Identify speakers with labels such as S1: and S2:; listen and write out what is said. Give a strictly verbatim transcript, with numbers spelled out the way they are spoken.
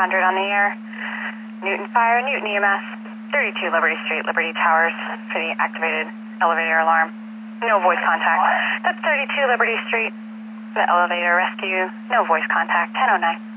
S1: hundred on the air. Newton Fire, Newton E M S, thirty-two Liberty Street, Liberty Towers for the activated elevator alarm. No voice contact. That's thirty-two Liberty Street. The elevator rescue, no voice contact, ten oh nine.